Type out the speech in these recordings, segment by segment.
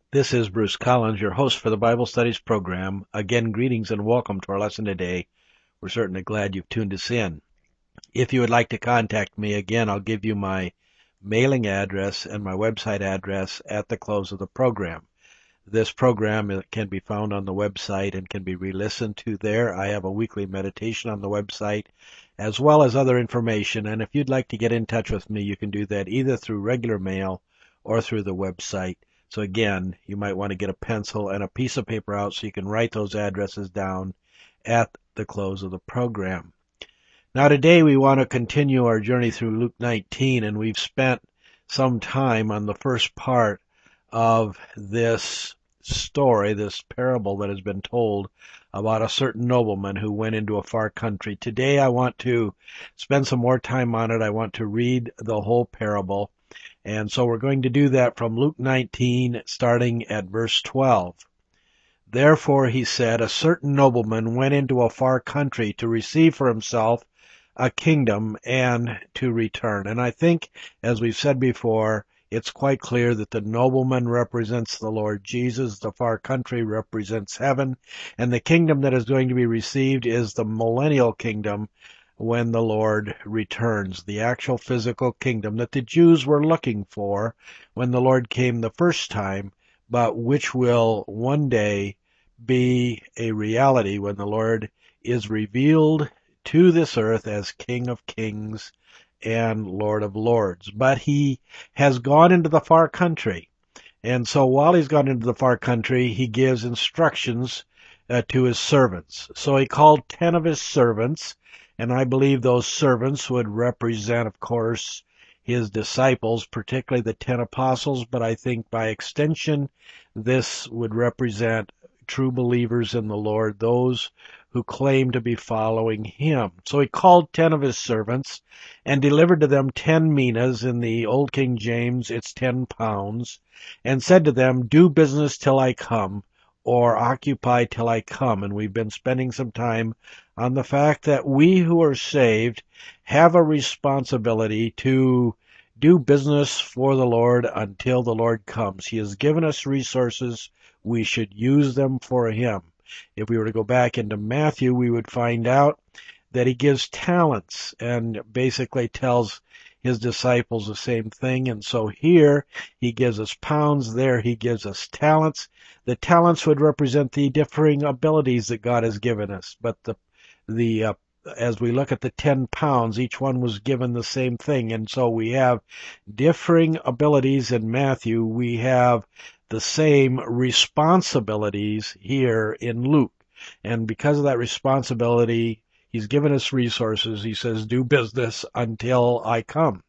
This is Bruce Collins, your host for the Bible Studies program. Again, greetings and welcome to our lesson today. We're certainly glad you've tuned us in. If you would like to contact me, again, I'll give you my mailing address and my website address at the close of the program. This program can be found on the website and can be re-listened to there. I have a weekly meditation on the website as well as other information. And if you'd like to get in touch with me, you can do that either through regular mail or through the website. So again, you might want to get a pencil and a piece of paper out so you can write those addresses down at the close of the program. Now today we want to continue our journey through Luke 19, and we've spent some time on the first part of this story, this parable that has been told about a certain nobleman who went into a far country. Today I want to spend some more time on it. I want to read the whole parable. And so we're going to do that from Luke 19, starting at verse 12. Therefore, he said, a certain nobleman went into a far country to receive for himself a kingdom and to return. And I think, as we've said before, it's quite clear that the nobleman represents the Lord Jesus, the far country represents heaven, and the kingdom that is going to be received is the millennial kingdom when the Lord returns, the actual physical kingdom that the Jews were looking for when the Lord came the first time, but which will one day be a reality when the Lord is revealed to this earth as King of Kings and Lord of Lords. But he has gone into the far country. And so while he's gone into the far country, he gives instructions to his servants. So he called 10 of his servants, and I believe those servants would represent, of course, his disciples, particularly the 10 apostles, but I think by extension, this would represent true believers in the Lord, those who claim to be following him. So he called 10 of his servants and delivered to them 10 minas. In the Old King James, it's 10 pounds, and said to them, do business till I come, or occupy till I come. And we've been spending some time on the fact that we who are saved have a responsibility to do business for the Lord until the Lord comes. He has given us resources. We should use them for him. If we were to go back into Matthew, we would find out that he gives talents and basically tells his disciples the same thing. And so here he gives us pounds, there he gives us talents. The talents would represent the differing abilities that God has given us. But as we look at the 10 pounds, each one was given the same thing. And so we have differing abilities in Matthew. We have the same responsibilities here in Luke. And because of that responsibility, he's given us resources. He says, do business until I come.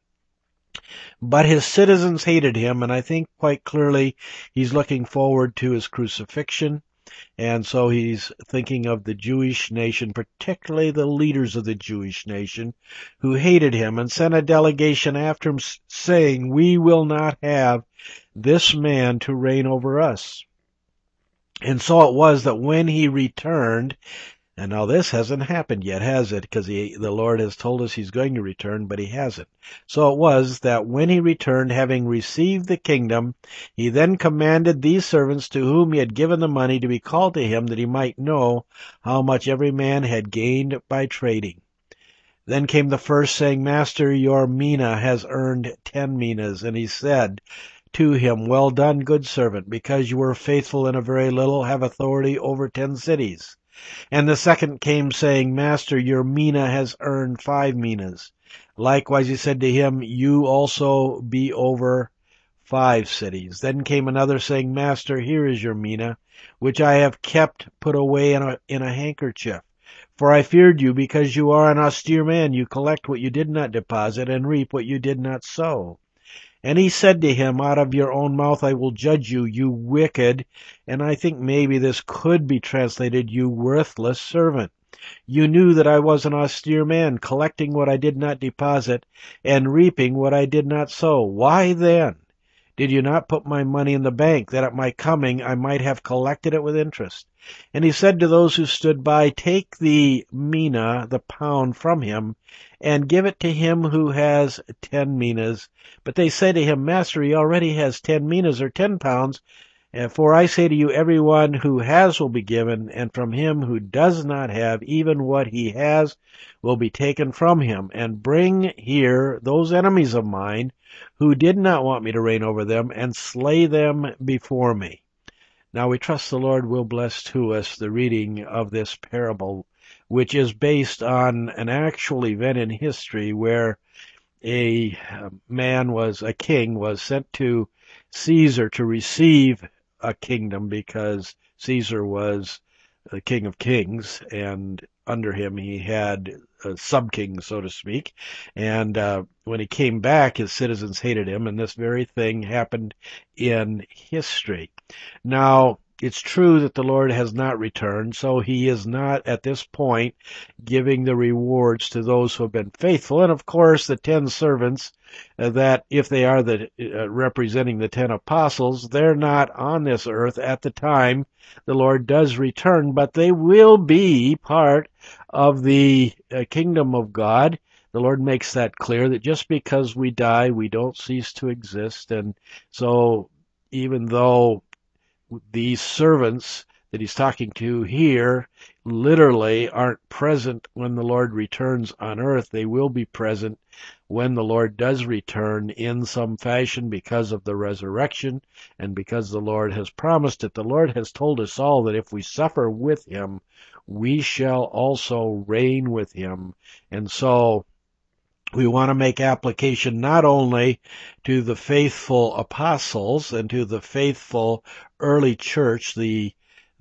But his citizens hated him, and I think quite clearly he's looking forward to his crucifixion. And so he's thinking of the Jewish nation, particularly the leaders of the Jewish nation, who hated him and sent a delegation after him saying, we will not have this man to reign over us. And so it was that when he returned, and now this hasn't happened yet, has it? Because the Lord has told us he's going to return, but he hasn't. So it was that when he returned, having received the kingdom, he then commanded these servants to whom he had given the money to be called to him, that he might know how much every man had gained by trading. Then came the first, saying, Master, your mina has earned 10 minas. And he said to him, well done, good servant, because you were faithful in a very little, have authority over 10 cities. And the second came, saying, Master, your mina has earned 5 minas. Likewise he said to him, you also be over 5 cities. Then came another, saying, Master, here is your mina, which I have kept put away in a handkerchief. For I feared you, because you are an austere man. You collect what you did not deposit, and reap what you did not sow. And he said to him, out of your own mouth I will judge you, you wicked, and I think maybe this could be translated, you worthless servant. You knew that I was an austere man, collecting what I did not deposit, and reaping what I did not sow. Why then did you not put my money in the bank, that at my coming I might have collected it with interest? And he said to those who stood by, take the mina, the pound, from him, and give it to him who has 10 minas. But they say to him, Master, he already has 10 minas, or 10 pounds, For I say to you, everyone who has will be given, and from him who does not have, even what he has will be taken from him. And bring here those enemies of mine who did not want me to reign over them, and slay them before me. Now we trust the Lord will bless to us the reading of this parable, which is based on an actual event in history where a king was sent to Caesar to receive a kingdom because Caesar was the king of kings, and under him he had a sub-king, so to speak. And when he came back, his citizens hated him, and this very thing happened in history. Now, it's true that the Lord has not returned, so he is not at this point giving the rewards to those who have been faithful. And of course, the 10 servants, that if they are representing the 10 apostles, they're not on this earth at the time the Lord does return, but they will be part of the kingdom of God. The Lord makes that clear, that just because we die, we don't cease to exist. And so even though these servants that he's talking to here literally aren't present when the Lord returns on earth, they will be present when the Lord does return in some fashion because of the resurrection and because the Lord has promised it. The Lord has told us all that if we suffer with him, we shall also reign with him. And so we want to make application not only to the faithful apostles and to the faithful early church, the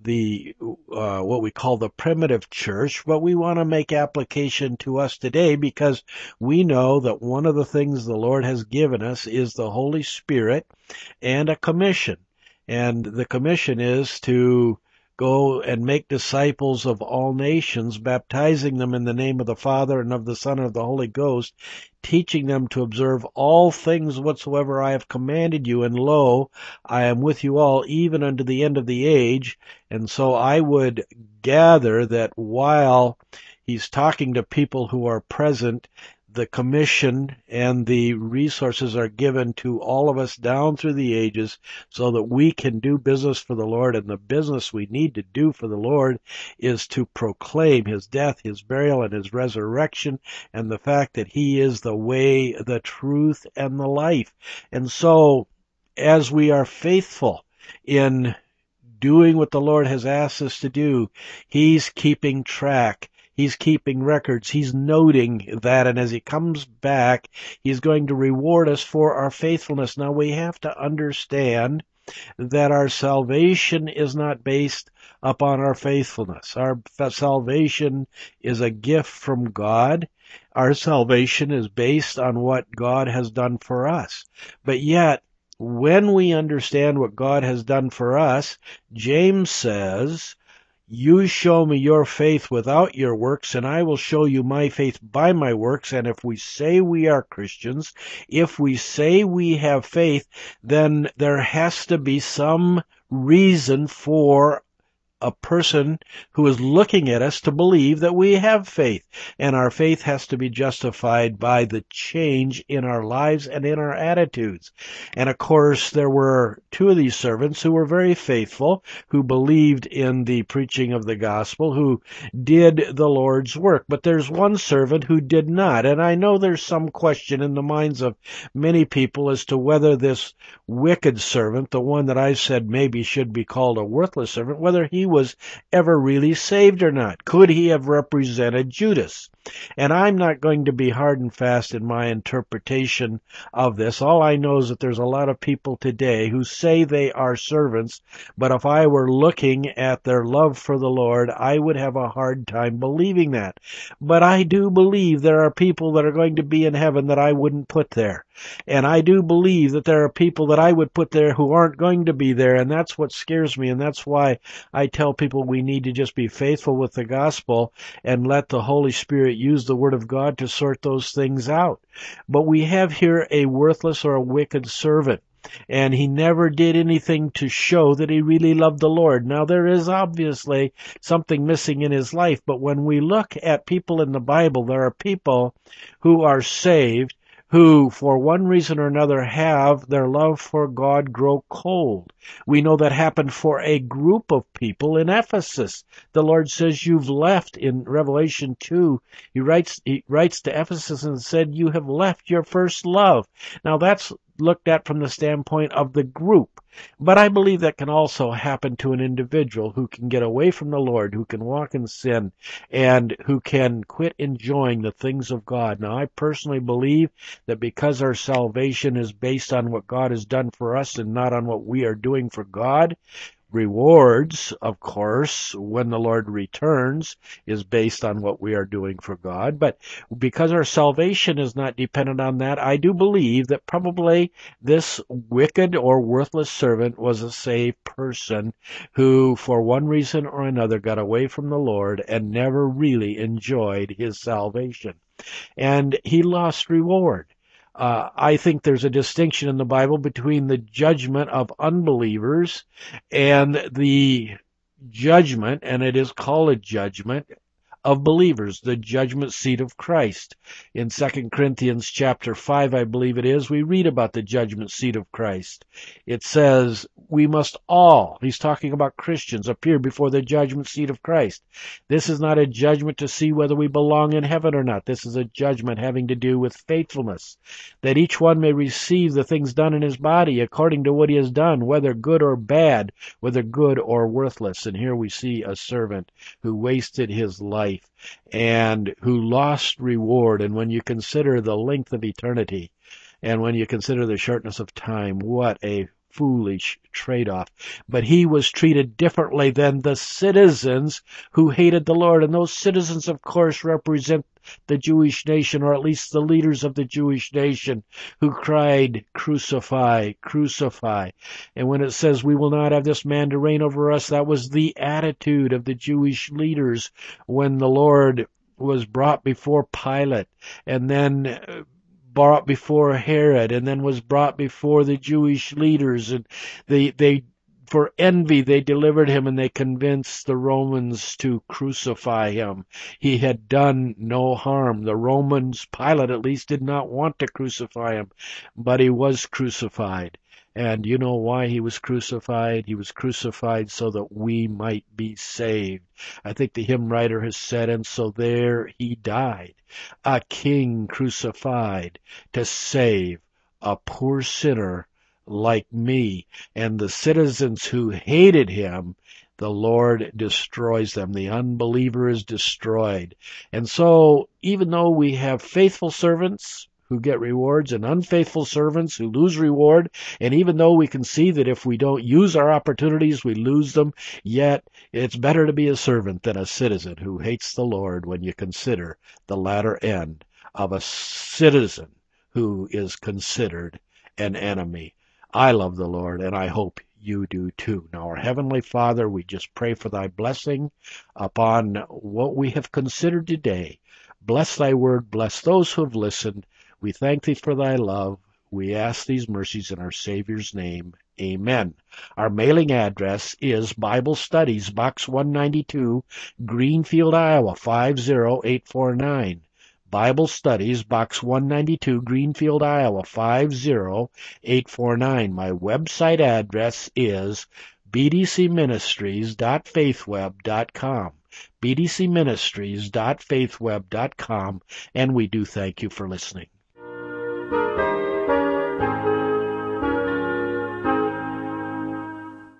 what we call the primitive church, but we want to make application to us today because we know that one of the things the Lord has given us is the Holy Spirit and a commission. And the commission is to go and make disciples of all nations, baptizing them in the name of the Father and of the Son and of the Holy Ghost, teaching them to observe all things whatsoever I have commanded you, and lo, I am with you all, even unto the end of the age. And so I would gather that while he's talking to people who are present, the commission and the resources are given to all of us down through the ages so that we can do business for the Lord. And the business we need to do for the Lord is to proclaim his death, his burial, and his resurrection, and the fact that he is the way, the truth, and the life. And so, as we are faithful in doing what the Lord has asked us to do, he's keeping track. He's keeping records. He's noting that, and as he comes back, he's going to reward us for our faithfulness. Now, we have to understand that our salvation is not based upon our faithfulness. Our salvation is a gift from God. Our salvation is based on what God has done for us. But yet, when we understand what God has done for us, James says, you show me your faith without your works, and I will show you my faith by my works. And if we say we are Christians, if we say we have faith, then there has to be some reason for a person who is looking at us to believe that we have faith. And our faith has to be justified by the change in our lives and in our attitudes. And of course, there were 2 of these servants who were very faithful, who believed in the preaching of the gospel, who did the Lord's work. But there's one servant who did not. And I know there's some question in the minds of many people as to whether this wicked servant, the one that I said maybe should be called a worthless servant, whether he was ever really saved or not. Could he have represented Judas? And I'm not going to be hard and fast in my interpretation of this. All I know is that there's a lot of people today who say they are servants, but if I were looking at their love for the Lord, I would have a hard time believing that. But I do believe there are people that are going to be in heaven that I wouldn't put there. And I do believe that there are people that I would put there who aren't going to be there, and that's what scares me, and that's why I tell people we need to just be faithful with the gospel and let the Holy Spirit use the Word of God to sort those things out. But we have here a worthless or a wicked servant, and he never did anything to show that he really loved the Lord. Now, there is obviously something missing in his life, but when we look at people in the Bible, there are people who are saved, who, for one reason or another, have their love for God grow cold. We know that happened for a group of people in Ephesus. The Lord says, you've left in Revelation 2. He writes to Ephesus and said, you have left your first love. Now that's looked at from the standpoint of the group. But I believe that can also happen to an individual who can get away from the Lord, who can walk in sin, and who can quit enjoying the things of God. Now, I personally believe that because our salvation is based on what God has done for us and not on what we are doing for God, rewards, of course, when the Lord returns, is based on what we are doing for God. But because our salvation is not dependent on that, I do believe that probably this wicked or worthless servant was a saved person who, for one reason or another, got away from the Lord and never really enjoyed his salvation. And he lost reward. I think there's a distinction in the Bible between the judgment of unbelievers and the judgment, and it is called a judgment, of believers, the judgment seat of Christ. In 2 Corinthians chapter 5, I believe it is, we read about the judgment seat of Christ. It says, we must all, he's talking about Christians, appear before the judgment seat of Christ. This is not a judgment to see whether we belong in heaven or not. This is a judgment having to do with faithfulness, that each one may receive the things done in his body according to what he has done, whether good or bad, whether good or worthless. And here we see a servant who wasted his life and who lost reward. And when you consider the length of eternity, and when you consider the shortness of time, what a foolish trade-off. But he was treated differently than the citizens who hated the Lord. And those citizens, of course, represent the Jewish nation, or at least the leaders of the Jewish nation, who cried, crucify, crucify. And when it says, we will not have this man to reign over us, that was the attitude of the Jewish leaders when the Lord was brought before Pilate, and then brought before Herod, and then was brought before the Jewish leaders, and they for envy they delivered him, and they convinced the Romans to crucify him. He had done no harm. The Romans, Pilate at least, did not want to crucify him, but he was crucified. And you know why he was crucified? He was crucified so that we might be saved. I think the hymn writer has said, and so there he died, a king crucified to save a poor sinner like me. And the citizens who hated him, the Lord destroys them. The unbeliever is destroyed. And so, even though we have faithful servants who get rewards and unfaithful servants who lose reward, and even though we can see that if we don't use our opportunities, we lose them, yet it's better to be a servant than a citizen who hates the Lord when you consider the latter end of a citizen who is considered an enemy. I love the Lord, and I hope you do too. Now, our Heavenly Father, we just pray for thy blessing upon what we have considered today. Bless thy word, bless those who have listened. We thank thee for thy love. We ask these mercies in our Savior's name. Amen. Our mailing address is Bible Studies, Box 192, Greenfield, Iowa, 50849. Bible Studies, Box 192, Greenfield, Iowa, 50849. My website address is bdcministries.faithweb.com. bdcministries.faithweb.com, and we do thank you for listening.